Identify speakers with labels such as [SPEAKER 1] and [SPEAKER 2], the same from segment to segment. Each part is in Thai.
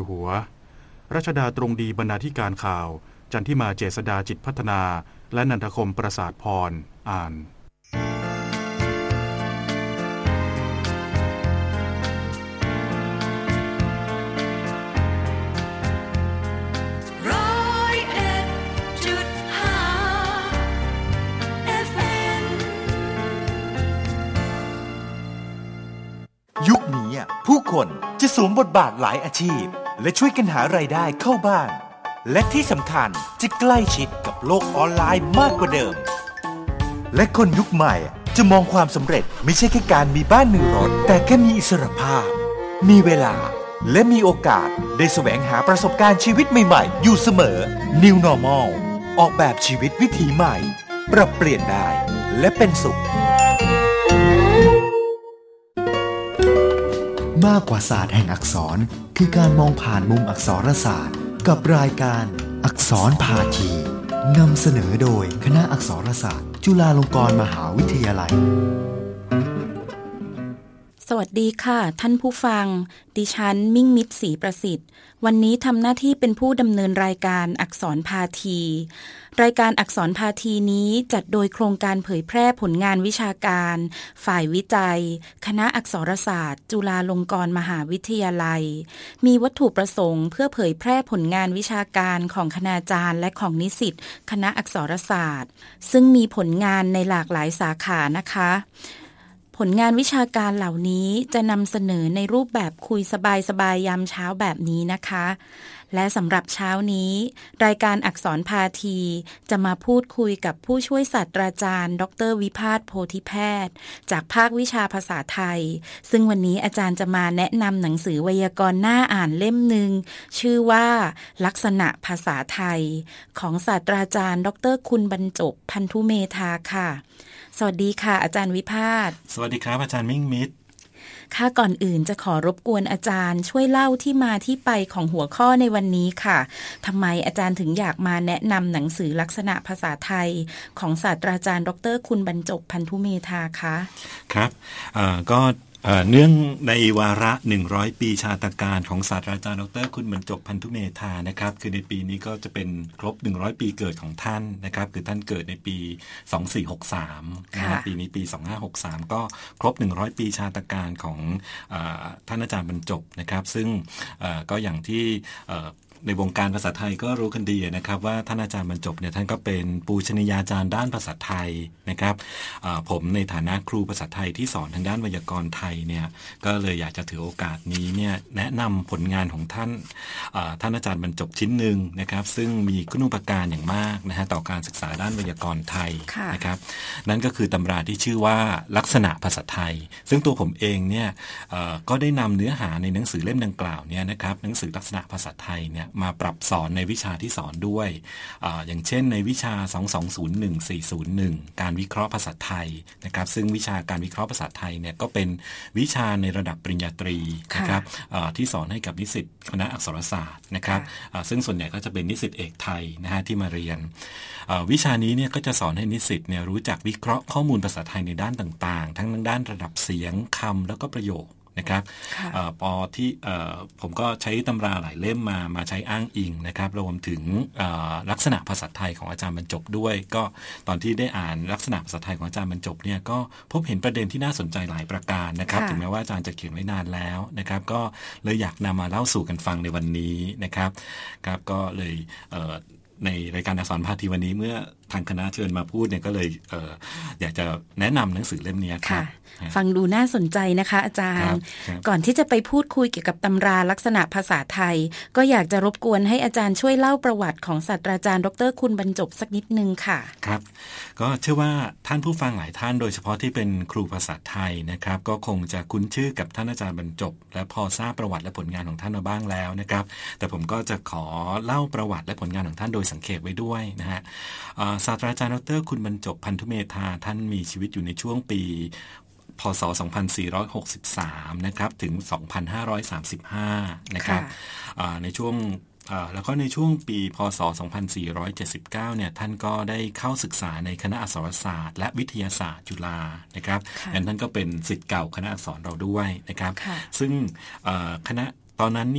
[SPEAKER 1] อยู่หัวรัชดาตรงดีบรรณาธิการข่าวจันทิมาเจษฎาจิตพัฒนาและนันทคมประสาทพรอ่าน
[SPEAKER 2] ยุคนี้ผู้คนจะสวมบทบาทหลายอาชีพและช่วยกันหารายได้เข้าบ้านและที่สำคัญจะใกล้ชิดกับโลกออนไลน์มากกว่าเดิมและคนยุคใหม่จะมองความสำเร็จไม่ใช่แค่การมีบ้านมีรถแต่แค่มีอิสรภาพมีเวลาและมีโอกาสได้แสวงหาประสบการณ์ชีวิตใหม่ๆอยู่เสมอ New Normal ออกแบบชีวิตวิถีใหม่ปรับเปลี่ยนได้และเป็นสุข
[SPEAKER 3] มากกว่าศาสตร์แห่งอักษรคือการมองผ่านมุมอักษรศาสตร์กับรายการอักษรภาคีนำเสนอโดยคณะอักษรศาสตร์จุฬาลงกรณ์มหาวิทยาลัย
[SPEAKER 4] สวัสดีค่ะท่านผู้ฟังดิฉันมิ่งมิตรศรีประสิทธิ์วันนี้ทำหน้าที่เป็นผู้ดำเนินรายการอักษรภาคีรายการอักษรภาคีนี้จัดโดยโครงการเผยแพร่ผลงานวิชาการฝ่ายวิจัยคณะอักษรศาสตร์จุฬาลงกรณ์มหาวิทยาลัยมีวัตถุประสงค์เพื่อเผยแพร่ผลงานวิชาการของคณาจารย์และของนิสิตคณะอักษรศาสตร์ซึ่งมีผลงานในหลากหลายสาขานะคะผลงานวิชาการเหล่านี้จะนำเสนอในรูปแบบคุยสบายๆยามเช้าแบบนี้นะคะและสำหรับเช้านี้รายการอักษรภาคีจะมาพูดคุยกับผู้ช่วยศาสตราจารย์ดร.วิภาสโพธิแพทย์จากภาควิชาภาษาไทยซึ่งวันนี้อาจารย์จะมาแนะนำหนังสือไวยากรณ์น่าอ่านเล่มหนึ่งชื่อว่าลักษณะภาษาไทยของศาสตราจารย์ดร.คุณบรรจบพันธุเมธาค่ะสวัสดีค่ะอาจารย์วิภาส
[SPEAKER 5] สวัสดีครับอาจารย์มิ่งมิตร
[SPEAKER 4] ค่ะก่อนอื่นจะขอรบกวนอาจารย์ช่วยเล่าที่มาที่ไปของหัวข้อในวันนี้ค่ะทำไมอาจารย์ถึงอยากมาแนะนำหนังสือลักษณะภาษาไทยของศาสตราจารย์ดร.คุณบรรจบพันธุเมธาคะ
[SPEAKER 5] ครับก็เนื่องในวาระ100ปีชาตการของศาสตราจารย์ดร.คุณบรรจบพันธุเมธานะครับคือในปีนี้ก็จะเป็นครบ100ปีเกิดของท่านนะครับคือท่านเกิดในปี2463นะปีนี้ปี2563ก็ครบ100ปีชาตการของท่านอาจารย์บรรจบนะครับซึ่งก็อย่างที่ในวงการภาษาไทยก็รู้กันดีนะครับว่าท่านอาจารย์บรรจบเนี่ยท่านก็เป็นปูชนียาจารย์ด้านภาษาไทยนะครับผมในฐานะครูภาษาไทยที่สอนทางด้านไวยากรณ์ไทยเนี่ยก็เลยอยากจะถือโอกาสนี้เนี่ยแนะนำผลงานของท่านอาจารย์บรรจบชิ้นหนึ่งนะครับซึ่งมีคุณูปการอย่างมากนะฮะต่อการศึกษาด้านไวยากรณ์ไทยนะครับนั่นก็คือตำราที่ชื่อว่าลักษณะภาษาไทยซึ่งตัวผมเองเนี่ยก็ได้นำเนื้อหาในหนังสือเล่มดังกล่าวเนี่ยนะครับหนังสือลักษณะภาษาไทยเนี่ยมาปรับสอนในวิชาที่สอนด้วยอย่างเช่นในวิชา2201401การวิเคราะห์ภาษาไทยนะครับซึ่งวิชาการวิเคราะห์ภาษาไทยเนี่ยก็เป็นวิชาในระดับปริญญาตรีนะครับที่สอนให้กับนิสิตคณะอักษรศาสตร์นะครับซึ่งส่วนใหญ่ก็จะเป็นนิสิตเอกไทยนะฮะที่มาเรียนวิชานี้เนี่ยก็จะสอนให้นิสิตเนี่ยรู้จักวิเคราะห์ข้อมูลภาษาไทยในด้านต่างๆทั้งด้านระดับเสียงคำแล้วก็ประโยคนะครับที่ผมก็ใช้ตำราหลายเล่มมาใช้อ้างอิงนะครับรวมถึงลักษณะภาษาไทยของอาจารย์บรรจบด้วยก็ตอนที่ได้อ่านลักษณะภาษาไทยของอาจารย์บรรจบเนี่ยก็พบเห็นประเด็นที่น่าสนใจหลายประการนะครับถึงแม้ว่าอาจารย์จะเขียนไว้นานแล้วนะครับก็เลยอยากนำมาเล่าสู่กันฟังในวันนี้นะครับก็เลยในรายการอักษรภาคีวันนี้เมื่อทางคณะเชิญมาพูดเนี่ยก็เลยอยากจะแนะนำหนังสือเล่มนี้ครับ
[SPEAKER 4] ฟังดูน่าสนใจนะคะอาจารย์ก่อนที่จะไปพูดคุยเกี่ยวกับตำราลักษณะภาษาไทยก็อยากจะรบกวนให้อาจารย์ช่วยเล่าประวัติของศาสตราจารย์ดร.คุณบรรจบสักนิดนึงค่ะ
[SPEAKER 5] ครับก็เชื่อว่าท่านผู้ฟังหลายท่านโดยเฉพาะที่เป็นครูภาษาไทยนะครับก็คงจะคุ้นชื่อกับท่านอาจารย์บรรจบและพอทราบประวัติและผลงานของท่านมาบ้างแล้วนะครับแต่ผมก็จะขอเล่าประวัติและผลงานของท่านโดยสังเขปไว้ด้วยนะฮะศาสตราจารย์ดร.คุณบรรจบพันธุเมธาท่านมีชีวิตอยู่ในช่วงปีพ.ศ. 2463นะครับถึง 2535นะครับในช่วงแล้วก็ในช่วงปีพ.ศ. 2479เนี่ยท่านก็ได้เข้าศึกษาในคณะอักษรศาสตร์และวิทยาศาสตร์จุฬานะครับงั้นท่านก็เป็นศิษย์เก่าคณะอักษรเราด้วยนะครับซึ่งคณะตอนนั้นเนี่ย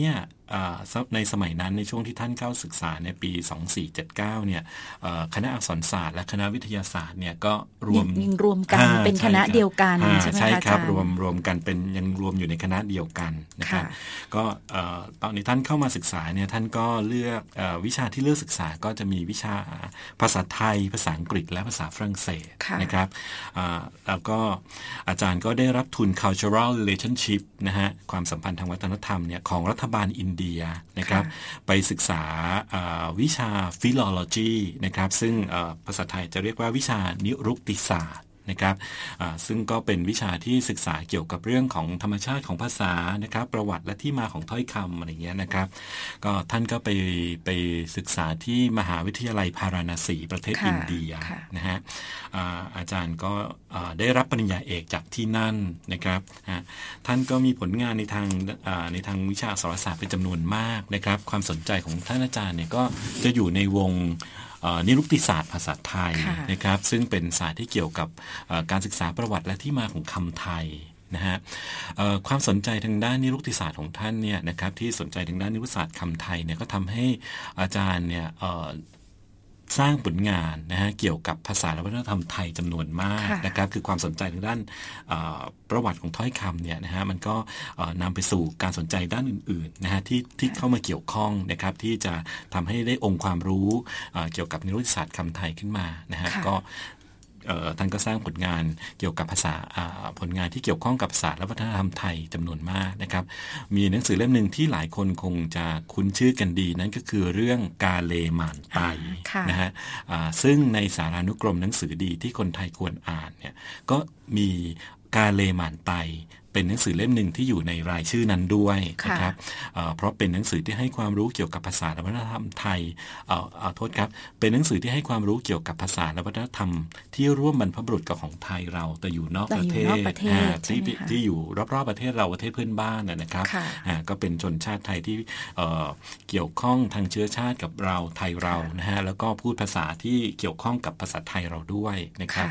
[SPEAKER 5] ในสมัยนั้นในช่วงที่ท่านเข้าศึกษาในปี 2479 เนี่ยคณะอักษรศาสตร์และคณะวิทยาศาสตร์เนี่ยก็รวม
[SPEAKER 4] กันเป็นคณะเดียวกันใช่ไหมคะ
[SPEAKER 5] ใช่ครับ
[SPEAKER 4] อาจารย์
[SPEAKER 5] รวมกันเป็นยังรวมอยู่ในคณะเดียวกันนะครับก็ตอนนี้ท่านเข้ามาศึกษาเนี่ยท่านก็เลือกวิชาที่เลือกศึกษาก็จะมีวิชาภาษาไทยภาษาอังกฤษและภาษาฝรั่งเศสนะครับแล้วก็อาจารย์ก็ได้รับทุน cultural relationship นะฮะความสัมพันธ์ทางวัฒนธรรมเนี่ยของรัฐบาลอินเดียนะครับไปศึกษาวิชา philology นะครับซึ่งภาษาไทยจะเรียกว่าวิชานิรุกติศาสตร์นะครับซึ่งก็เป็นวิชาที่ศึกษาเกี่ยวกับเรื่องของธรรมชาติของภาษานะครับประวัติและที่มาของถ้อยคำอะไรเงี้ยนะครับก็ท่านก็ไปศึกษาที่มหาวิทยาลัยพาราณสีประเทศอินเดียนะฮะอาจารย์ก็ได้รับปริญญาเอกจากที่นั่นนะครับท่านก็มีผลงานในทางวิชาอักษรศาสตร์เป็นจำนวนมากนะครับความสนใจของท่านอาจารย์เนี่ยก็จะอยู่ในวงนิรุกติศาสตร์ภาษาไทยนะครับซึ่งเป็นศาสตร์ที่เกี่ยวกับการศึกษาประวัติและที่มาของคำไทยนะฮะความสนใจทางด้านนิรุกติศาสตร์ของท่านเนี่ยนะครับที่สนใจทางด้านนิรุกติศาสตร์คำไทยเนี่ยก็ทำให้อาจารย์เนี่ยสร้างผลงานนะฮะเกี่ยวกับภาษาและวัฒนธรรมไทยจำนวนมากนะครับคือความสนใจทางด้านประวัติของถ้อยคำเนี่ยนะฮะมันก็นำไปสู่การสนใจด้านอื่นๆนะฮะที่เข้ามาเกี่ยวข้องนะครับที่จะทำให้ได้องค์ความรู้เกี่ยวกับนิรุกติศาสตร์คำไทยขึ้นมานะฮะก็ท่านก็สร้างผลงานเกี่ยวกับภาษาผลงานที่เกี่ยวข้องกับศาสตร์และวัฒนธรรมไทยจำนวนมากนะครับมีหนังสือเล่มหนึ่งที่หลายคนคงจะคุ้นชื่อกันดีนั่นก็คือเรื่องกาเลหม่านไตนะฮะซึ่งในสารานุกรมหนังสือดีที่คนไทยควรอ่านเนี่ยก็มีกาเลหม่านไตเป็นหนังสือเล่มหนึ่งที่อยู่ในรายชื่อนั้นด้วยนะครับเพราะเป็นหนังสือที่ให้ความรู้เกี่ยวกับภาษาและวัฒนธรรมไทยโทษครับเป็นหนังสือที่ให้ความรู้เกี่ยวกับภาษาและวัฒนธรรมที่ร่วมบรรพบุรุษกับของไทยเราแต่อยู่นอกประเทศที่อยู่รอบๆประเทศเราประเทศเพื่อนบ้านนะครับก็เป็นชนชาติไทยที่เกี่ยวข้องทางเชื้อชาติกับเราไทยเรานะฮะแล้วก็พูดภาษาที่เกี่ยวข้องกับภาษาไทยเราด้วยนะครับ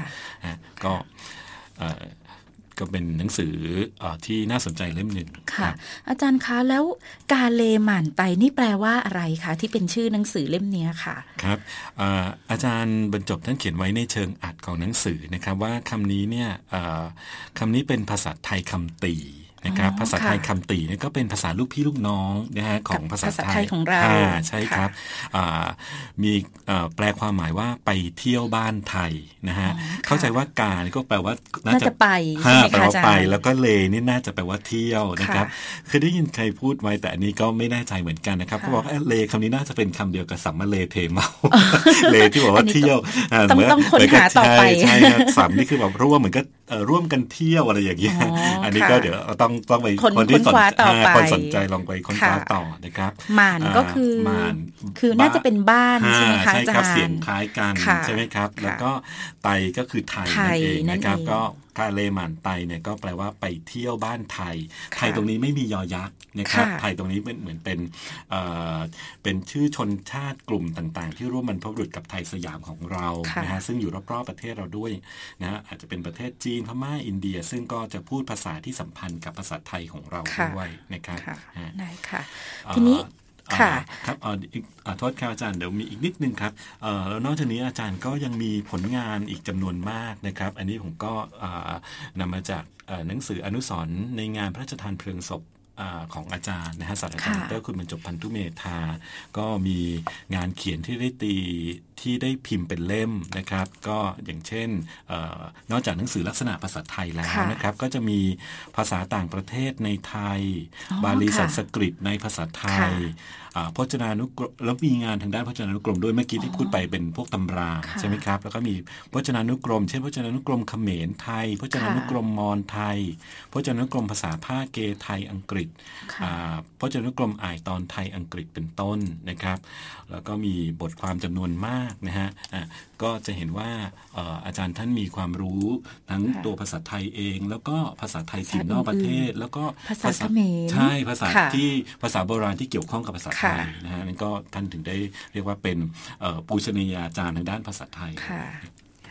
[SPEAKER 5] ก็เป็นหนังสือที่น่าสนใจเล่มหนึ่ง
[SPEAKER 4] ค่ะอาจารย์คะแล้วกาเลหม่านไตนี่แปลว่าอะไรคะที่เป็นชื่อหนังสือเล่มนี้ค่ะ
[SPEAKER 5] ครับอาจารย์บรรจบท่านเขียนไว้ในเชิงอัดของหนังสือนะครับว่าคำนี้เนี่ยคำนี้เป็นภาษาไทยคำตีนะครับภาษาไทยคำตีเนี่ยก็เป็นภาษาลูกพี่ลูกน้องนะฮะของภาษาไทย
[SPEAKER 4] ของเรา
[SPEAKER 5] ใช่ครับมีแปลความหมายว่าไปเที่ยวบ้านไทยนะฮะเข้าใจว่ากาก็แปลว่าน่าจะ
[SPEAKER 4] ไป
[SPEAKER 5] แปลว่าไปแล้วก็เลนี่น่าจะแปลว่าเที่ยวนะครับคือได้ยินใครพูดไว้แต่อันนี้ก็ไม่แน่ใจเหมือนกันนะครับเขาบอกเลคำนี้น่าจะเป็นคำเดียวกับสัมมาเลเทเมาเลที่บอกว่าเที่ยว
[SPEAKER 4] ต้องค้นหาต่อไป
[SPEAKER 5] ใช่ครับสัมนี่คือแบบร่วมเหมือนก็ร่วมกันเที่ยวอะไรอย่างเงี้ยอันนี้ก็เดี๋ยวต้องไปคนที่สนใจลองไปค้นคว้าต่อนะครับ
[SPEAKER 4] หม่านก็คือน่าจะเป็นบ้านใช่ไหมคะอาจารย์
[SPEAKER 5] ใช่ครับเสียงคล้ายกันใช่ไหมครับแล้วก็ไตก็คือไทยนั่นเองนะครับก็กาเลหม่านไตเนี่ยก็แปลว่าไปเที่ยวบ้านไทยไทยตรงนี้ไม่มียอยักษ์นะครับไทยตรงนี้เหมือนเป็นชื่อชนชาติกลุ่มต่างๆที่ร่วมบรรพบุรุษกับไทยสยามของเรานะฮะซึ่งอยู่รอบๆประเทศเราด้วยนะอาจจะเป็นประเทศจีนพม่าอินเดียซึ่งก็จะพูดภาษาที่สัมพันธ์กับภาษาไทยของเราด้วยนะครับ
[SPEAKER 4] ได้ค่ะทีนี้ค่ะ
[SPEAKER 5] ครับโทษครับอาจารย์เดี๋ยวมีอีกนิดนึงครับแล้วนอกจากนี้อาจารย์ก็ยังมีผลงานอีกจำนวนมากนะครับอันนี้ผมก็นำมาจากหนังสืออนุสรณ์ในงานพระราชทานเพลิงศพของอาจารย์นะฮะศาสตราจารย์ดร.คุณบรรจบพันธุเมธาก็มีงานเขียนที่ได้พิมพ์เป็นเล่มนะครับก็อย่างเช่นนอกจากหนังสือลักษณะภาษาไทยแล้วนะครับก็จะมีภาษาต่างประเทศในไทยบาลีสันสกฤตในภาษาไทยพจนานุกรมแล้วมีงานทางด้านพจนานุกรมด้วยเมื่อกี้ที่พูดไปเป็นพวกตำราใช่ไหมครับแล้วก็มีพจนานุกรมเช่นพจนานุกรมเขมรไทยพจนานุกรมมอญไทยพจนานุกรมภาษาภาคเกไทยอังกฤษพจนานุกรมอ่ายตอนไทยอังกฤษเป็นต้นนะครับแล้วก็มีบทความจำนวนมากนะฮะก็จะเห็นว่าอาจารย์ท่านมีความรู้ทั้งตัวภาษาไทยเองแล้วก็ภาษาไทยถิ่นนอกประเทศแล้วก็
[SPEAKER 4] ภาษาเขมร
[SPEAKER 5] ใช่ภาษาที่ภาษาโบราณที่เกี่ยวข้องกับภาษาไทยนะฮะนั่นก็ท่านถึงได้เรียกว่าเป็นปูชนียาจารย์ทางด้านภาษาไทย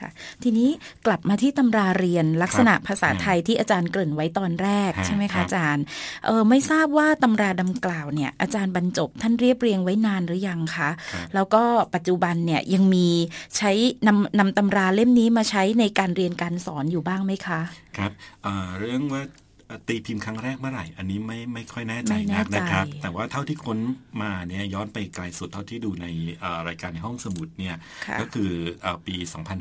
[SPEAKER 4] ค่ะทีนี้กลับมาที่ตำราเรียนลักษณะภาษาไทยที่อาจารย์เกริ่นไว้ตอนแรกใช่ไหมคะอาจารย์ไม่ทราบว่าตำราดังกล่าวเนี่ยอาจารย์บรรจบท่านเรียบเรียงไว้นานหรือยังคะแล้วก็ปัจจุบันเนี่ยยังมีใช้นำตำราเล่มนี้มาใช้ในการเรียนการสอนอยู่บ้างไหมคะครับ
[SPEAKER 5] เรื่องว่าตีพิมพ์ครั้งแรกเมื่อไหร่อันนี้ไม่ค่อยแน่ใจนักนะครับแต่ว่าเท่าที่ค้นมาเนี่ยย้อนไปไกลสุดเท่าที่ดูในรายการในห้องสมุดเนี่ยก็คือปี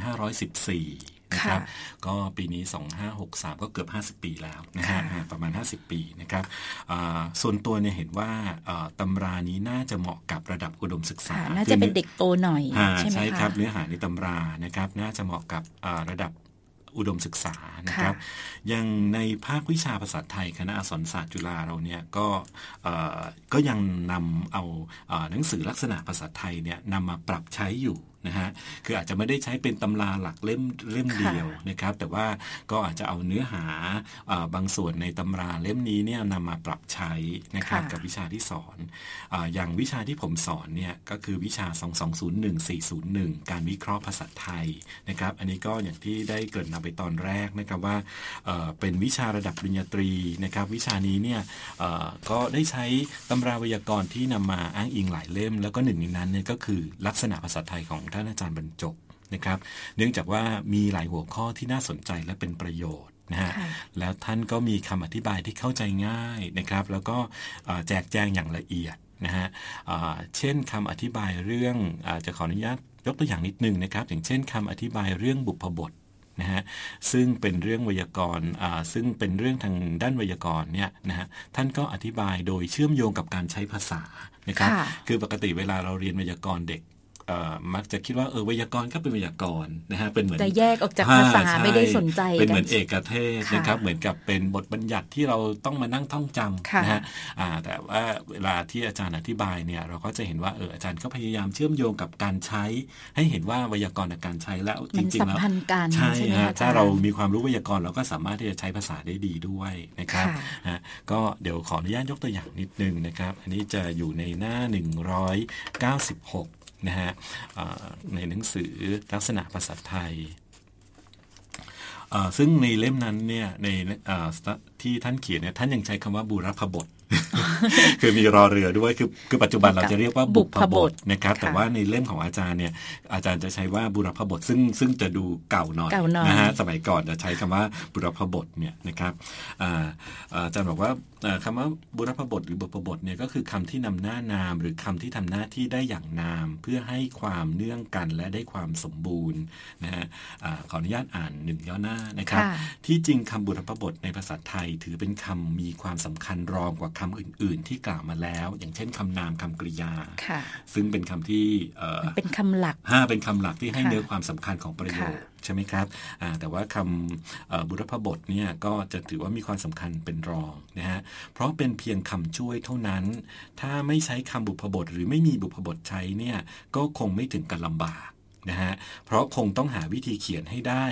[SPEAKER 5] 2514นะครับก็ปีนี้2563ก็เกือบ50ปีแล้วนะฮะประมาณ50ปีนะครับส่วนตัวเนี่ยเห็นว่าตำรานี้น่าจะเหมาะกับระดับอุดมศึกษา
[SPEAKER 4] น่าจะเป็นเด็กโตหน่อยใช่ไหมคะใช่
[SPEAKER 5] ครับเนื้อหาในตำรานะครับน่าจะเหมาะกับระดับอุดมศึกษานะครับยังในภาควิชาภาษาไทยคณะอักษรศาสตร์จุฬาเราเนี่ยก็ยังนำเอาหนังสือลักษณะภาษาไทยเนี่ยนำมาปรับใช้อยู่นะฮะคืออาจจะไม่ได้ใช้เป็นตำราหลักเล่มเดียวนะครับแต่ว่าก็อาจจะเอาเนื้อหาบางส่วนในตำราเล่มนี้เนี่ยนำมาปรับใช้นะครับกับวิชาที่สอนอย่างวิชาที่ผมสอนเนี่ยก็คือวิชา2201-401การวิเคราะห์ภาษาไทยนะครับอันนี้ก็อย่างที่ได้เกริ่นนำไปตอนแรกนะครับว่าเป็นวิชาระดับปริญญาตรีนะครับวิชานี้เนี่ยก็ได้ใช้ตำราไวยากรณ์ที่นำมาอ้างอิงหลายเล่มแล้วก็หนึ่งในนั้นเนี่ยก็คือลักษณะภาษาไทยของท่านอาจารย์บรรจบนะครับเนื่องจากว่ามีหลายหัวข้อที่น่าสนใจและเป็นประโยชน์นะฮะแล้วท่านก็มีคำอธิบายที่เข้าใจง่ายนะครับแล้วก็แจกแจงอย่างละเอียดนะฮะเช่นคำอธิบายเรื่องจะขออนุญาตยกตัวอย่างนิดนึงนะครับอย่างเช่นคำอธิบายเรื่องบุพบทนะฮะซึ่งเป็นเรื่องไวยากรณ์ซึ่งเป็นเรื่องทางด้านไวยากรณ์เนี่ยนะฮะท่านก็อธิบายโดยเชื่อมโยงกับการใช้ภาษานะครับคือปกติเวลาเราเรียนไวยากรณ์เด็กมักจะคิดว่าไวยากรณ์ก็เป็นไวยากรณ์นะฮะเป็นเหมือน
[SPEAKER 4] จะแยกออกจากภาษาไม่ได้สนใจ
[SPEAKER 5] เป็นเหมือนเอกเทศนะครับเหมือนกับเป็นบทบัญญัติที่เราต้องมานั่งท่องจำนะฮะแต่ว่าเวลาที่อาจารย์อธิบายเนี่ยเราก็จะเห็นว่าอาจารย์ก็พยายามเชื่อมโยงกับการใช้ให้เห็นว่าไวยากรณ์กับการใช้แล้วจริงๆแล้วใช่ฮะถ้าเรามีความรู้ไวยากรณ์เราก็สามารถที่จะใช้ภาษาได้ดีด้วยนะครับก็เดี๋ยวขออนุญาตยกตัวอย่างนิดนึงนะครับอันนี้จะอยู่ในหน้า196นะฮะในหนังสือลักษณะภาษาไทยซึ่งในเล่มนั้นเนี่ยในที่ท่านเขียนเนี่ยท่านยังใช้คำว่าบูรพบท คือมีรอเรือด้วยคือปัจจุบันเราจะเรียกว่าบุพบทนะครับแต่ว่าในเล่มของอาจารย์เนี่ยอาจารย์จะใช้ว่าบูรพบทซึ่งจะดูเก่าหน่อยนะฮะสมัยก่อนจะใช้คำว่าบูรพบทเนี่ยนะครับอาจารย์บอกว่าคำว่าบูรพบทหรือบุพบทเนี่ยก็คือคำที่นำหน้านามหรือคำที่ทำหน้าที่ได้อย่างนามเพื่อให้ความเนื่องกันและได้ความสมบูรณ์นะฮะขออนุญาตอ่าน1ย่อหน้านะครับที่จริงคำบูรพบทในภาษาไทยถือเป็นคำมีความสำคัญรองกว่าคำอื่นๆที่กล่าวมาแล้วอย่างเช่นคำนามคำกริยาซึ่งเป็นคำที่
[SPEAKER 4] เป็นคำหลัก
[SPEAKER 5] เป็นคำหลักที่ให้เนื้อความสำคัญของประโยคใช่ไหมครับแต่ว่าคำบุรพบทเนี่ยก็จะถือว่ามีความสำคัญเป็นรองนะฮะเพราะเป็นเพียงคำช่วยเท่านั้นถ้าไม่ใช้คำบุพบทหรือไม่มีบุพบทใช้เนี่ยก็คงไม่ถึงกับลำบากนะฮะเพราะคงต้องหาวิธีเขียนให้ได้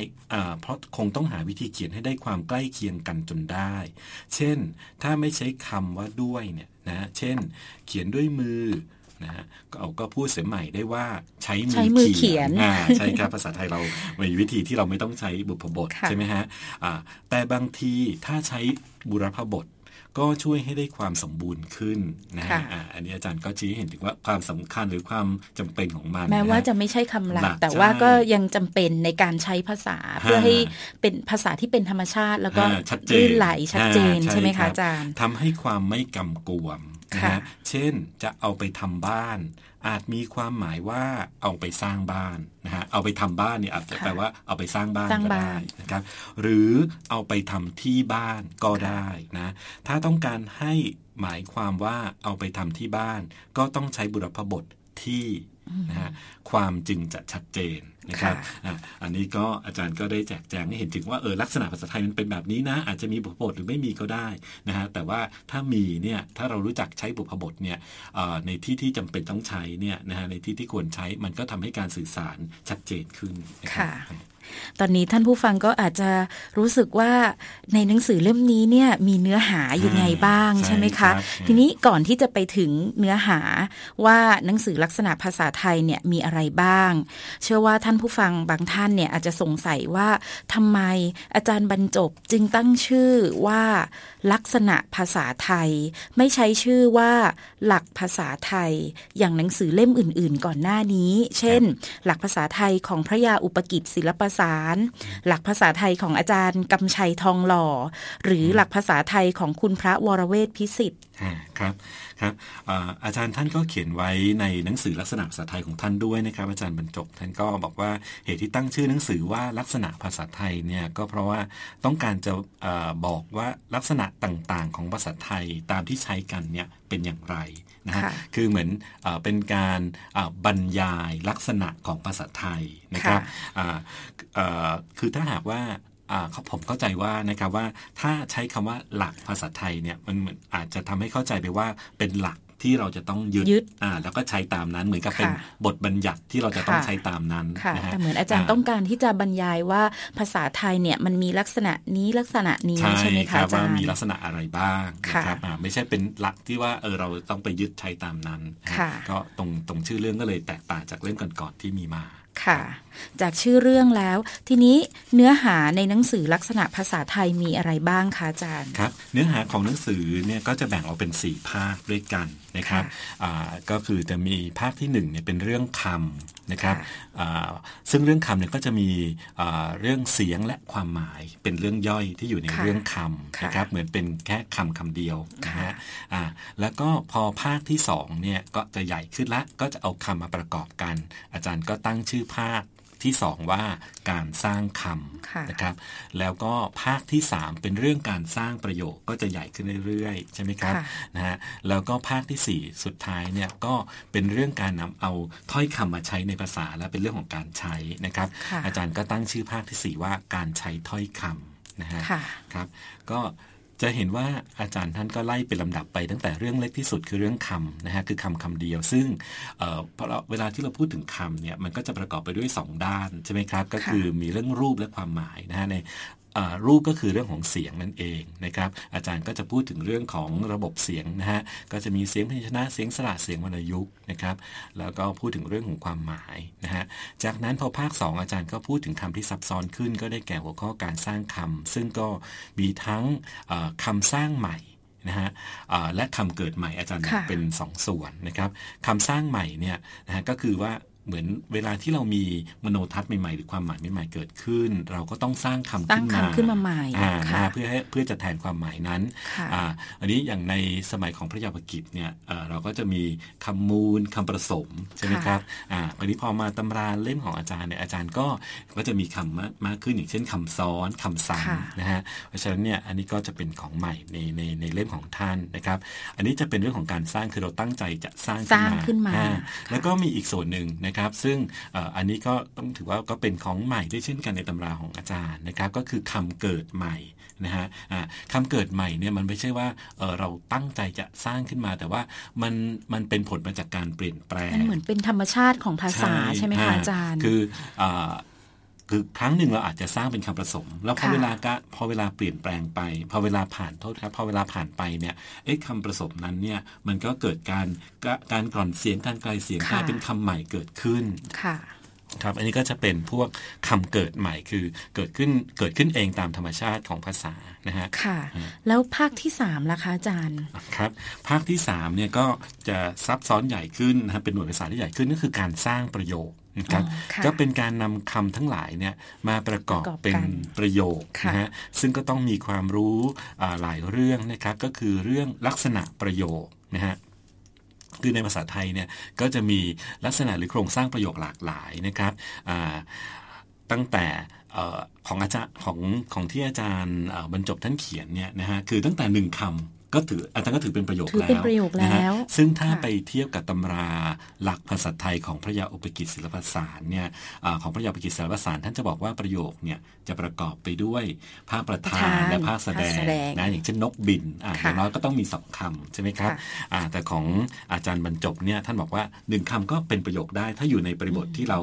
[SPEAKER 5] ความใกล้เคียงกันจนได้เช่นถ้าไม่ใช้คำว่าด้วยเนี่ยนะเช่นเขียนด้วยมือนะฮะก็พูดเสียใหม่ได้ว่าใช้มือเขียนใช่ครับภาษาไทยเรามีวิธีที่เราไม่ต้องใช้บุพบทใช่ไหมฮะแต่บางทีถ้าใช้บุรพบทก็ช่วยให้ได้ความสมบูรณ์ขึ้นนะฮะอันนี้อาจารย์ก็ชี้เห็นถึงว่าความสำคัญหรือความจำเป็นของมัน
[SPEAKER 4] แม้ว่าจะไม่ใช่คำหลักแต่ว่าก็ยังจำเป็นในการใช้ภาษาเพื่อให้เป็นภาษาที่เป็นธรรมชาติแล้วก็ลื่นไหลชัดเจนใช่ไหมคะอาจารย์
[SPEAKER 5] ทำให้ความไม่กำกวมนะเช่นจะเอาไปทำบ้านอาจมีความหมายว่าเอาไปสร้างบ้านนะฮะเอาไปทำบ้านเนี่ยอาจจะแปลว่าเอาไปสร้างบ้านก็ได้นะครับหรือเอาไปทำที่บ้านก็ได้นะถ้าต้องการให้หมายความว่าเอาไปทำที่บ้านก็ต้องใช้บุรพบทที่นะฮะความจึงจะชัดเจนนะครับอันนี้ก็อาจารย์ก็ได้แจกแจงให้เห็นถึงว่าลักษณะภาษาไทยมันเป็นแบบนี้นะอาจจะมีบุพบทหรือไม่มีก็ได้นะฮะแต่ว่าถ้ามีเนี่ยถ้าเรารู้จักใช้บุพบทเนี่ยในที่จำเป็นต้องใช้เนี่ยนะฮะในที่ควรใช้มันก็ทำให้การสื่อสารชัดเจนขึ้น
[SPEAKER 4] ค่ะตอนนี้ท่านผู้ฟังก็อาจจะรู้สึกว่าในหนังสือเล่มนี้เนี่ยมีเนื้อหายังไงบ้างใช่ไหมคะทีนี้ก่อนที่จะไปถึงเนื้อหาว่าหนังสือลักษณะภาษาไไทยเนี่ยมีอะไรบ้างเชื่อว่าท่านผู้ฟังบางท่านเนี่ยอาจจะสงสัยว่าทำไมอาจารย์บรรจบจึงตั้งชื่อว่าลักษณะภาษาไทยไม่ใช้ชื่อว่าหลักภาษาไทยอย่างหนังสือเล่มอื่นๆก่อนหน้านี้เช่นหลักภาษาไทยของพระยาอุปกิจศิลปสารหลักภาษาไทยของอาจารย์กำชัยทองหล่อหรือหลักภาษาไทยของคุณพระวรเวทพิสิทธิ์
[SPEAKER 5] ครับอาจารย์ท่านก็เขียนไว้ในหนังสือลักษณะภาษาไทยของท่านด้วยนะครับอาจารย์บรรจบท่านก็บอกว่าเหตุที่ตั้งชื่อหนังสือว่าลักษณะภาษาไทยเนี่ยก็เพราะว่าต้องการจะบอกว่าลักษณะต่างๆของภาษาไทยตามที่ใช้กันเนี่ยเป็นอย่างไรนะฮะคือเหมือนเป็นการบรรยายลักษณะของภาษาไทยนะครับคือถ้าหากว่าผมเข้าใจว่านะครับว่าถ้าใช้คำว่าหลักภาษาไทยเนี่ยมันอาจจะทำให้เข้าใจไปว่าเป็นหลักที่เราจะต้องยึดแล้วก็ใช้ตามนั้นเหมือนกับเป็นบทบัญญัติที่เราจะต้องใช้ตามนั้น
[SPEAKER 4] นะฮะแต่เหมือนอาจารย์ต้องการที่จะบรรยายว่าภาษาไทยเนี่ยมันมีลักษณะนี้ลักษณะนี้ใช่ไหมคะอาจารย์
[SPEAKER 5] ว่ามีลักษณะอะไรบ้างนะครับไม่ใช่เป็นหลักที่ว่าเราต้องไปยึดใช้ตามนั้นก็ตรงชื่อเรื่องก็เลยแตกต่างจากเล่มก่อนๆที่มีมา
[SPEAKER 4] ค่ะจากชื่อเรื่องแล้วทีนี้เนื้อหาในหนังสือลักษณะภาษาไทยมีอะไรบ้างคะอาจารย์
[SPEAKER 5] ครับเนื้อหาของหนังสือเนี่ยก็จะแบ่งออกเป็น4ภาคด้วยกันนะครับก็คือจะมีภาคที่1เนี่ยเป็นเรื่องคำนะครับซึ่งเรื่องคำเนี่ยก็จะมีเรื่องเสียงและความหมายเป็นเรื่องย่อยที่อยู่ในเรื่องคำนะครับเหมือนเป็นแค่คำเดียวนะฮะแล้วก็พอภาคที่2เนี่ยก็จะใหญ่ขึ้นละก็จะเอาคำมาประกอบกันอาจารย์ก็ตั้งชื่อภาคที่2ว่าการสร้างคำนะครับแล้วก็ภาคที่3เป็นเรื่องการสร้างประโยคก็จะใหญ่ขึ้นเรื่อยๆใช่ไหมครับนะฮะแล้วก็ภาคที่4สุดท้ายเนี่ยก็เป็นเรื่องการนำเอาถ้อยคำมาใช้ในภาษาและเป็นเรื่องของการใช้นะครับอาจารย์ก็ตั้งชื่อภาคที่4ว่าการใช้ถ้อยคำนะฮะครับก็จะเห็นว่าอาจารย์ท่านก็ไล่เป็นลำดับไปตั้งแต่เรื่องเล็กที่สุดคือเรื่องคำนะฮะคือคำเดียวซึ่งเวลาที่เราพูดถึงคำเนี่ยมันก็จะประกอบไปด้วย2ด้านใช่ไหมครับก็คือมีเรื่องรูปและความหมายนะฮะในรูปก็คือเรื่องของเสียงนั่นเองนะครับอาจารย์ก็จะพูดถึงเรื่องของระบบเสียงนะฮะก็จะมีเสียงพยัญชนะเสียงสระเสียงวรรณยุกต์นะครับแล้วก็พูดถึงเรื่องของความหมายนะฮะจากนั้นพอภาค2อาจารย์ก็พูดถึงคำที่ซับซ้อนขึ้นก็ได้แก่หัวข้อการสร้างคำซึ่งก็มีทั้งคำสร้างใหม่นะฮะและคำเกิดใหม่อาจารย์เป็น2ส่วนนะครับคำสร้างใหม่เนี่ยนะฮะก็คือว่าเหมือนเวลาที่เรามีมโนทัศน์ใหม่ๆหรือความหมายใหม่ๆเกิดขึ้นเราก็ต้องสร้างคำขึ้นมา
[SPEAKER 4] ใหม่
[SPEAKER 5] เพื่อจะแทนความหมายนั้นอันนี้อย่างในสมัยของพระยาปกิจเนี่ยเราก็จะมีคำมูลคำผสมใช่ไหมครับวันนี้พอมาตำราเล่มของอาจารย์เนี่ยอาจารย์ก็จะมีคำมากขึ้นอย่างเช่นคำซ้อนคำซ้ำนะฮะเพราะฉะนั้นเนี่ยอันนี้ก็จะเป็นของใหม่ในเล่มของท่านนะครับอันนี้จะเป็นเรื่องของการสร้างคือเราตั้งใจจะสร้าง
[SPEAKER 4] ขึ้นมา
[SPEAKER 5] แล้วก็มีอีกส่วนหนึ่งนะครับซึ่งอันนี้ก็ต้องถือว่าก็เป็นของใหม่ด้วยเช่นกันในตำราของอาจารย์นะครับก็คือคำเกิดใหม่นะฮะคำเกิดใหม่เนี่ยมันไม่ใช่ว่าเราตั้งใจจะสร้างขึ้นมาแต่ว่ามันเป็นผลมาจากการเปลี่ยนแปลง
[SPEAKER 4] มันเหมือนเป็นธรรมชาติของภาษาใช่ไหมคะอาจารย์
[SPEAKER 5] คือครั้งหนึ่งเราอาจจะสร้างเป็นคำผสมแล้วพอเวลาเปลี่ยนแปลงไปพอเวลาผ่านไปเนี่ยคำผสมนั้นเนี่ยมันก็เกิดการกร่อนเสียงการไกลเสียงกลายเป็นคำใหม่เกิดขึ้นครับอันนี้ก็จะเป็นพวกคำเกิดใหม่คือเกิดขึ้นเองตามธรรมชาติของภาษานะฮะ
[SPEAKER 4] ค่ะแล้วภาคที่3ล่ะคะอาจารย์
[SPEAKER 5] ครับภาคที่3เนี่ยก็จะซับซ้อนใหญ่ขึ้นนะเป็นหน่วยภาษาที่ใหญ่ขึ้นก็คือการสร้างประโยคนะครับก็เป็นการนำคำทั้งหลายเนี่ยมาประกอบเป็นประโยคนะฮะซึ่งก็ต้องมีความรู้หลายเรื่องนะครับก็คือเรื่องลักษณะประโยคนะฮะคือในภาษาไทยเนี่ยก็จะมีลักษณะหรือโครงสร้างประโยคหลากหลายนะครับตั้งแต่ของอาจารย์ของที่อาจารย์บรรจบท่านเขียนเนี่ยนะฮะคือตั้งแต่1คำอาจารย์ก็ถือเป็นประโยคแล้วนะฮะซึ่งถ้าไปเทียบกับตำราหลักภาษาไทยของพระยาอุปกิจศิลปสารเนี่ยของพระยาอุปกิจศิลปสารท่านจะบอกว่าประโยคเนี่ยจะประกอบไปด้วยภาคประธานและภาคแสดงนะอย่างเช่นนกบินอย่างน้อยก็ต้องมี2คำใช่ไหมครับแต่ของอาจารย์บรรจบเนี่ยท่านบอกว่า1คำก็เป็นประโยคได้ถ้าอยู่ในบริบทที่เรา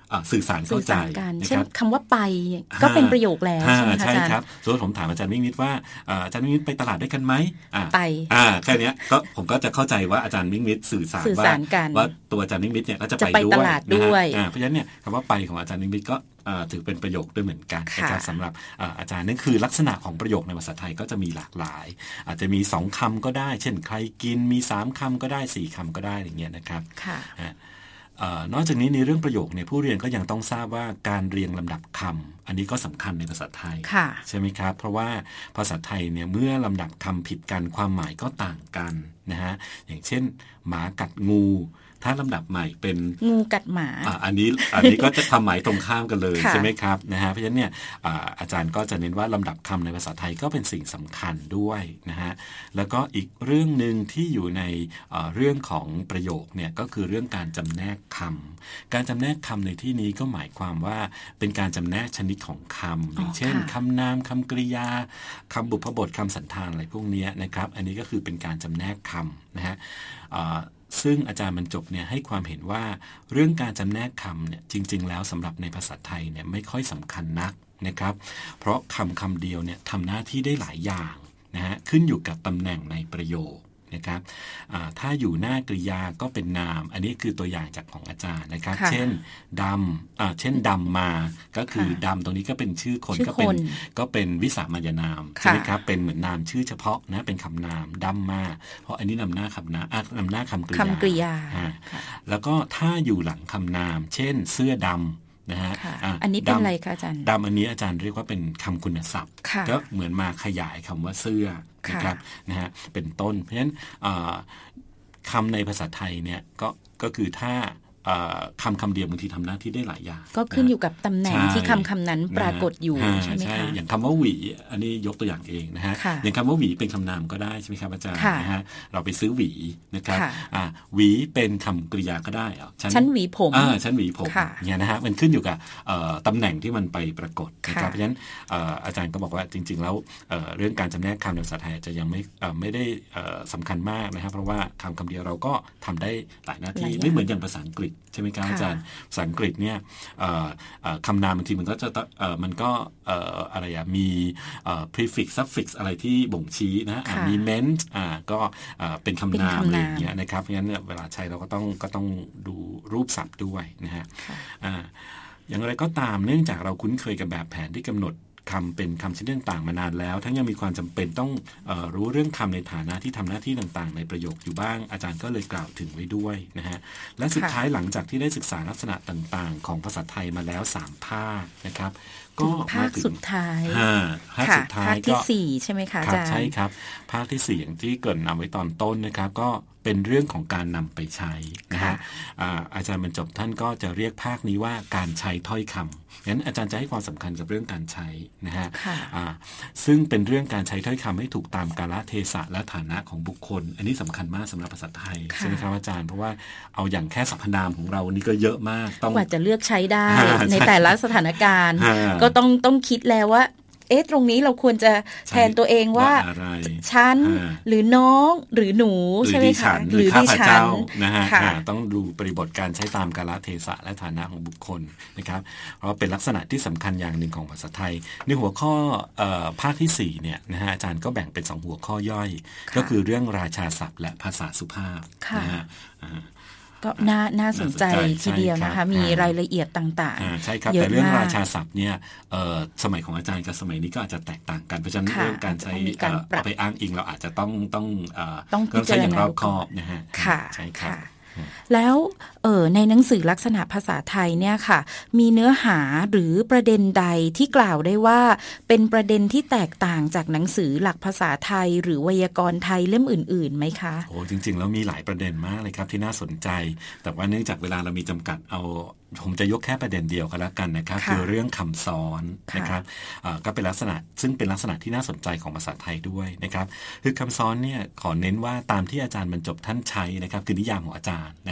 [SPEAKER 5] สื่อสารเข้าใจ
[SPEAKER 4] เช่นคำว่าไปก็เป็นประโยคแล้วใช่ไหมคะอาจารย์
[SPEAKER 5] ใช่ครับส่วนผมถามอาจารย์มิ่งมิตรว่าอาจารย์มิ่งมิตรไปตลาดด้วยกันไหม
[SPEAKER 4] ไป
[SPEAKER 5] แค่นี้ก็ผมก็จะเข้าใจว่าอาจารย์มิ่งมิตรสื่อสารว่าตัวอาจารย์มิ่งมิตรเนี่ยก็จะไป
[SPEAKER 4] ตลาดด้วย
[SPEAKER 5] เพราะฉะนั้นเนี่ยคำว่าไปของอาจารย์มิ่งมิตรก็ถือเป็นประโยคด้วยเหมือนกันนะครับสำหรับอาจารย์นั่นคือลักษณะของประโยคในภาษาไทยก็จะมีหลากหลายอาจจะมี2คำก็ได้เช่นใครกินมี3คำก็ได้4คำก็ได้อย่างเงี้ยนะครับนอกจากนี้ในเรื่องประโยคเนี่ยผู้เรียนก็ยังต้องทราบว่าการเรียงลำดับคำอันนี้ก็สำคัญในภาษาไทยใช่ไหมครับเพราะว่าภาษาไทยเนี่ยเมื่อลำดับคำผิดกันความหมายก็ต่างกันนะฮะอย่างเช่นหมากัดงูถ้าลำดับใหม่เป็น
[SPEAKER 4] งูกัดหมา
[SPEAKER 5] อันนี้ก็จะความหมายตรงข้ามกันเลยใช่ไหมครับนะฮะเพราะฉะนั้นเนี่ยอาจารย์ก็จะเน้นว่าลำดับคำในภาษาไทยก็เป็นสิ่งสำคัญด้วยนะฮะแล้วก็อีกเรื่องนึงที่อยู่ในเรื่องของประโยคเนี่ยก็คือเรื่องการจำแนกคำการจำแนกคำในที่นี้ก็หมายความว่าเป็นการจำแนกชนิดของคำอย่างเช่นคำนามคำกริยาคำบุพบทคำสันธานอะไรพวกนี้นะครับอันนี้ก็คือเป็นการจำแนกคำนะฮะซึ่งอาจารย์บรรจบเนี่ยให้ความเห็นว่าเรื่องการจำแนกคำเนี่ยจริงๆแล้วสำหรับในภาษาไทยเนี่ยไม่ค่อยสำคัญนักนะครับเพราะคำเดียวเนี่ยทำหน้าที่ได้หลายอย่างนะฮะขึ้นอยู่กับตำแหน่งในประโยคนะครับถ้าอยู่หน้ากริยาก็เป็นนามอันนี้คือตัวอย่างจากของอาจารย์นะครับเช่นดำมาก็คือดำตรงนี้ก็เป็นชื่อคนก็เป็นวิสามัญนามใช่ไหมครับเป็นเหมือนนามชื่อเฉพาะนะเป็นคำนามดำมาเพราะอันนี้นำหน้าคำนามนำหน้าคำกริยาแล้วก็ถ้าอยู่หลังคำนามเช่นเสื้อดำนะฮะ
[SPEAKER 4] อันนี้เป็นอะไรคะอาจารย์
[SPEAKER 5] ดำอันนี้อาจารย์เรียกว่าเป็นคำคุณศัพท์ก็เหมือนมาขยายคำว่าเสื้อนะครับนะฮะเป็นต้นเพราะฉะนั้นคำในภาษาไทยเนี่ยก็คือถ้าคำเดียวบางทีทำหน้าที่ได้หลายอย่าง
[SPEAKER 4] ก็ขึ้นอยู่กับตำแหน่งที่คำนั้นปรากฏอยู่ใช่ไหมคะ
[SPEAKER 5] อย่างคำว่าหวีอันนี้ยกตัวอย่างเองนะฮะอย่างคำว่าหวีเป็นคำนามก็ได้ใช่ไหมครับอาจารย์นะฮะเราไปซื้อหวีนะครับหวีเป็นคำกริยาก็ได้
[SPEAKER 4] ฉันหวีผม
[SPEAKER 5] ฉันหวีผมเนี่ยนะฮะมันขึ้นอยู่กับตำแหน่งที่มันไปปรากฏนะครับเพราะฉะนั้นอาจารย์ก็บอกว่าจริงๆแล้วเรื่องการจำแนกคำในภาษาไทยจะยังไม่ได้สำคัญมากนะครับเพราะว่าคำเดียวเราก็ทำได้หลายหน้าที่ไม่เหมือนอย่างภาษาอังกฤษใช่ไหมครับอาจารย์ภาษาอังกฤษเนี่ยคำนามบางทีมันก็จะอะไรมี prefix suffix อะไรที่บ่งชี้นะมี meant ก็เป็นคำนามอะไรอย่างเงี้ยนะครับเพราะฉะนั้นเวลาใช้เราก็ต้องดูรูปศัพท์ด้วยนะฮะอย่างไรก็ตามเนื่องจากเราคุ้นเคยกับแบบแผนที่กำหนดคำเป็นคำชนิดต่างๆมานานแล้วทั้งยังมีความจำเป็นต้องรู้เรื่องคำในฐานะที่ทำหน้าที่ต่างๆในประโยคอยู่บ้างอาจารย์ก็เลยกล่าวถึงไว้ด้วยนะฮะและสุดท้ายหลังจากที่ได้ศึกษาลักษณะต่างๆของภาษาไทยมาแล้ว3ภาคนะครับ
[SPEAKER 4] ก็ภาคสุดท้าย
[SPEAKER 5] ภาคสุดท้าย
[SPEAKER 4] ภาคที่4ใช่ไหมคะอาจารย์
[SPEAKER 5] ใช่ครับภาคที่4อย่างที่เกริ่นนำไว้ตอนต้นนะครับก็เป็นเรื่องของการนำไปใช้นะฮะอาจารย์บรรจบท่านก็จะเรียกภาคนี้ว่าการใช้ถ้อยคำงั้นอาจารย์จะให้ความสำคัญกับเรื่องการใช้นะฮะซึ่งเป็นเรื่องการใช้ถ้อยคำให้ถูกตามกาลเทศะและฐานะของบุคคลอันนี้สำคัญมากสำหรับภาษาไทยใช่ไหมครับอาจารย์เพราะว่าเอาอย่างแค่สรรพนามของเรานี่ก็เยอะมาก
[SPEAKER 4] ต้องกว่าจะเลือกใช้ได้ในแต่ละสถานการณ์ก็ต้องคิดแล้วว่าตรงนี้เราควรจะแทนตัวเองว่าฉันหรือน้องหรือหนูใช่ไหมคะ
[SPEAKER 5] หรือดิฉันนะฮะต้องดูบริบทการใช้ตามกาลเทศะและฐานะของบุคคลนะครับเพราะเป็นลักษณะที่สำคัญอย่างหนึ่งของภาษาไทยในหัวข้อภาคที่4เนี่ยนะฮะอาจารย์ก็แบ่งเป็น2หัวข้อย่อยก็คือเรื่องราชาศัพท์และภาษาสุภาพนะฮะ
[SPEAKER 4] ก็น่าสนใจทีเดียวนะคะมีรายละเอียดต่าง
[SPEAKER 5] ๆใช่ครับแต่เรื่องราชาศัพท์เนี่ยสมัยของอาจารย์กับสมัยนี้ก็อาจจะแตกต่างกันเพราะฉะนั้นเรื่องการใช้เอาไปอ้างอิงเราอาจจะต้องใช้อย่างรอบคอบนะฮะใช่ครับ
[SPEAKER 4] แล้วในหนังสือลักษณะภาษาไทยเนี่ยค่ะมีเนื้อหาหรือประเด็นใดที่กล่าวได้ว่าเป็นประเด็นที่แตกต่างจากหนังสือหลักภาษาไทยหรือไวยากรณ์ไทยเล่มอื่นๆไหมคะ
[SPEAKER 5] โอ้จริงๆแล้วมีหลายประเด็นมากเลยครับที่น่าสนใจแต่ว่าเนื่องจากเวลาเรามีจำกัดผมจะยกแค่ประเด็นเดียวกันแล้วกันนะครับคือเรื่องคำซ้อนนะครับก็เป็นลักษณะซึ่งเป็นลักษณะที่น่าสนใจของภาษาไทยด้วยนะครับคือคำซ้อนเนี่ยขอเน้นว่าตามที่อาจารย์บรรจบท่านใช้นะครับคือนิยามของอาจารย์นะฮะ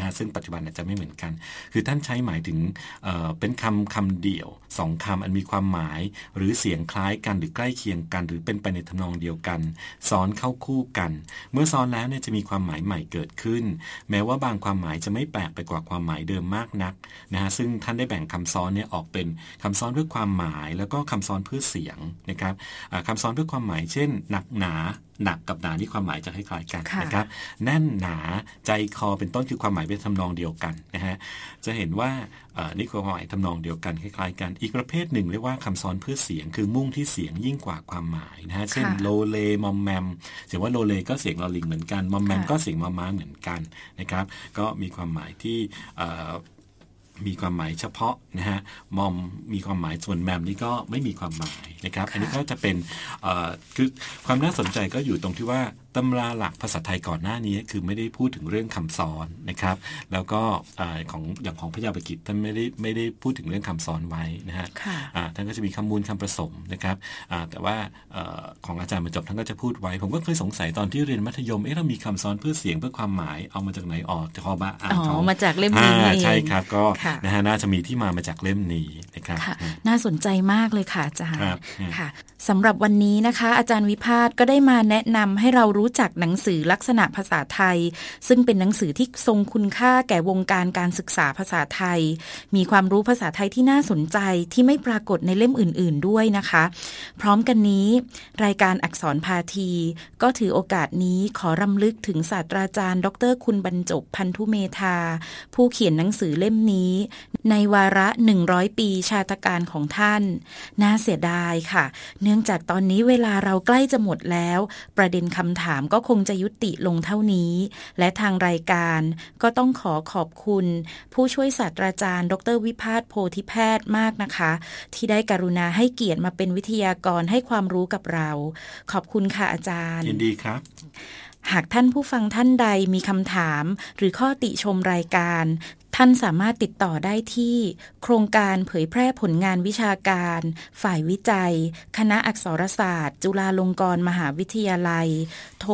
[SPEAKER 5] ฮะซึ่งปัจจุบันอาจจะไม่เหมือนกันคือท่านใช้หมายถึงเป็นคำเดี่ยว2คำอันมีความหมายหรือเสียงคล้ายกันหรือใกล้เคียงกันหรือเป็นไปในทำนองเดียวกันซ้อนเข้าคู่กันเมื่อซ้อนแล้วเนี่ยจะมีความหมายใหม่เกิดขึ้นแม้ว่าบางความหมายจะไม่แปลกไปกว่าความหมายเดิมมากนักนะฮะซึ่งท่านได้แบ่งคำซ้อนเนี่ยออกเป็นคำซ้อนเพื่อความหมายแล้วก็คำซ้อนเพื่อเสียงนะครับคำซ้อนเพื่อความหมายเช่นหนักหนาหนักกับหนานี่ความหมายจะคล้ายๆกันนะครับแน่นหนาใจคอเป็นต้นคือความหมายเป็นทำนองเดียวกันนะฮะจะเห็นว่านี่คือความหมายทำนองเดียวกันคล้ายๆกันอีกประเภทหนึ่งเรียกว่าคำซ้อนเพื่อเสียงคือมุ่งที่เสียงยิ่งกว่าความหมายนะฮะเช่นโลเลมอมแมมเสียงว่าโลเลก็เสียงลอลิงเหมือนกันมอมแมมก็เสียงมอม้าเหมือนกันนะครับก็มีความหมายที่มีความหมายเฉพาะนะฮะมอมมีความหมายส่วนแมมนี่ก็ไม่มีความหมายนะครับอันนี้ก็จะเป็นคือความน่าสนใจก็อยู่ตรงที่ว่าตำราหลักภาษาไทยก่อนหน้านี้คือไม่ได้พูดถึงเรื่องคำซ้อนนะครับแล้วก็ของพระยาปกิจท่านไม่ได้พูดถึงเรื่องคำซ้อนไว้นะฮะท่านก็จะมีคำมูลคำผสมนะครับแต่ว่าของอาจารย์บรรจบท่านก็จะพูดไว้ผมก็เคยสงสัยตอนที่เรียนมัธยมเรามีคำซ้อนเพื่อเสียงเพื่อความหมายเอามาจากไหนจากคอบา
[SPEAKER 4] มาจากเล่มนี้
[SPEAKER 5] ใช่ครับก็นะฮะน่าจะมีที่มาจากเล่มนี้นะครับ
[SPEAKER 4] น่าสนใจมากเลยค่ะอาจารย์ค่ะสำหรับวันนี้นะคะอาจารย์วิพาทก็ได้มาแนะนำให้เรารู้จักหนังสือลักษณะภาษาไทยซึ่งเป็นหนังสือที่ทรงคุณค่าแก่วงการการศึกษาภาษาไทยมีความรู้ภาษาไทยที่น่าสนใจที่ไม่ปรากฏในเล่มอื่นๆด้วยนะคะพร้อมกันนี้รายการอักษรภาทีก็ถือโอกาสนี้ขอรำลึกถึงศาสตราจารย์ดร.คุณบรรจบพันธุเมธาผู้เขียนหนังสือเล่มนี้ในวาระ100ปีชาตการของท่านน่าเสียดายค่ะเนื่องจากตอนนี้เวลาเราใกล้จะหมดแล้วประเด็นคำถามก็คงจะยุติลงเท่านี้และทางรายการก็ต้องขอบคุณผู้ช่วยศาสตราจารย์ดร.วิพาทโพธิแพทย์มากนะคะที่ได้กรุณาให้เกียรติมาเป็นวิทยากรให้ความรู้กับเราขอบคุณค่ะอาจารย์
[SPEAKER 5] ยินดีครับ
[SPEAKER 4] หากท่านผู้ฟังท่านใดมีคำถามหรือข้อติชมรายการท่านสามารถติดต่อได้ที่โครงการเผยแพร่ผลงานวิชาการฝ่ายวิจัยคณะอักษรศาสตร์จุฬาลงกรณ์มหาวิทยาลัยโทร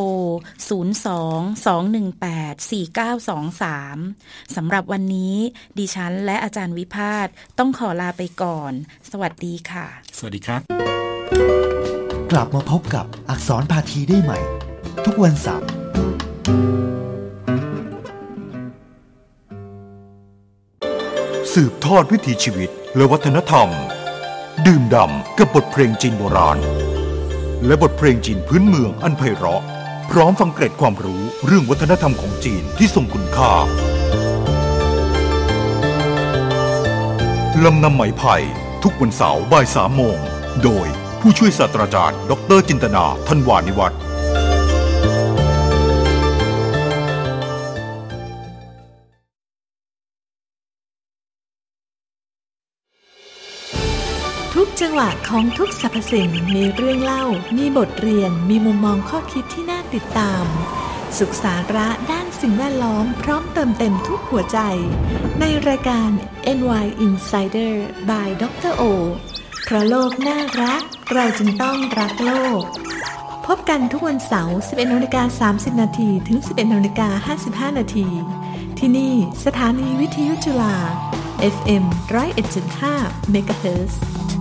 [SPEAKER 4] 02-218-4923สำหรับวันนี้ดิฉันและอาจารย์วิพาทต้องขอลาไปก่อนสวัสดีค่ะ
[SPEAKER 5] สวัสดีครับ
[SPEAKER 3] กลับมาพบกับอักษรภาทีได้ใหม่ทุกวันเสาร์
[SPEAKER 2] สืบทอดวิถีชีวิตและวัฒนธรรมดื่มด่ำกับบทเพลงจีนโบราณและบทเพลงจีนพื้นเมืองอันไพเราะพร้อมฟังเกร็ดความรู้เรื่องวัฒนธรรมของจีนที่ทรงคุณค่าลำนำไหมไผ่ทุกวันเสาร์บ่าย 3 โมงโดยผู้ช่วยศาสตราจารย์ดร.จินตนาธันวานิวัฒน์
[SPEAKER 6] ทุกจังหวะของทุกสรรพสิ่งมีเรื่องเล่ามีบทเรียนมีมุมมองข้อคิดที่น่าติดตามสุขสาระด้านสิ่งแวดล้อมพร้อมเติมเต็มทุกหัวใจในรายการ NY Insider by Dr. O เพราะโลกน่ารักเราจึงต้องรักโลกพบกันทุกวันเสาร์ 11:30 น. ถึง 11:55 น. ที่นี่สถานีวิทยุจุฬา FM 101.5 MHz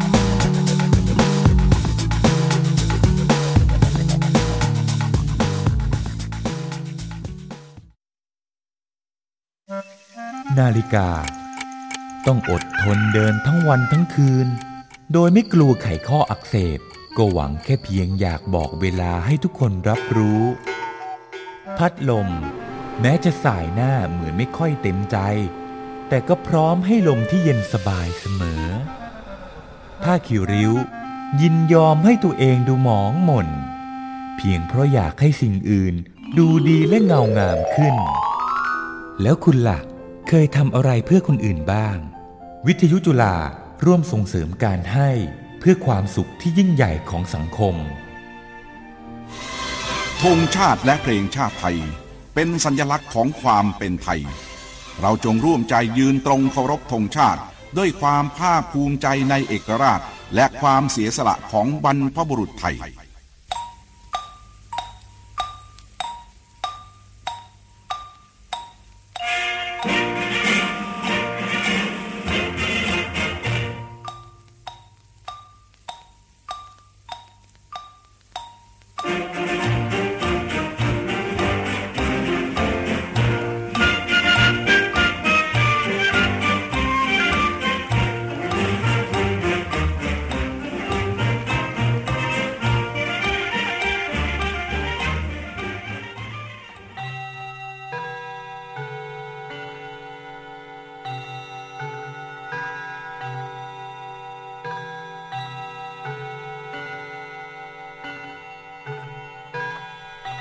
[SPEAKER 7] นาฬิกาต้องอดทนเดินทั้งวันทั้งคืนโดยไม่กลัวไขข้ออักเสบก็หวังแค่เพียงอยากบอกเวลาให้ทุกคนรับรู้พัดลมแม้จะส่ายหน้าเหมือนไม่ค่อยเต็มใจแต่ก็พร้อมให้ลมที่เย็นสบายเสมอผ้าขีริ้วยินยอมให้ตัวเองดูหมองหม่นเพียงเพราะอยากให้สิ่งอื่นดูดีและเงางามขึ้นแล้วคุณล่ะเคยทำอะไรเพื่อคนอื่นบ้างวิทยุจุฬาร่วมส่งเสริมการให้เพื่อความสุขที่ยิ่งใหญ่ของสังคม
[SPEAKER 8] ธงชาติและเพลงชาติไทยเป็นสัญลักษณ์ของความเป็นไทยเราจงร่วมใจยืนตรงเคารพธงชาติด้วยความภาคภูมิใจในเอกราชและความเสียสละของบรรพบุรุษไทย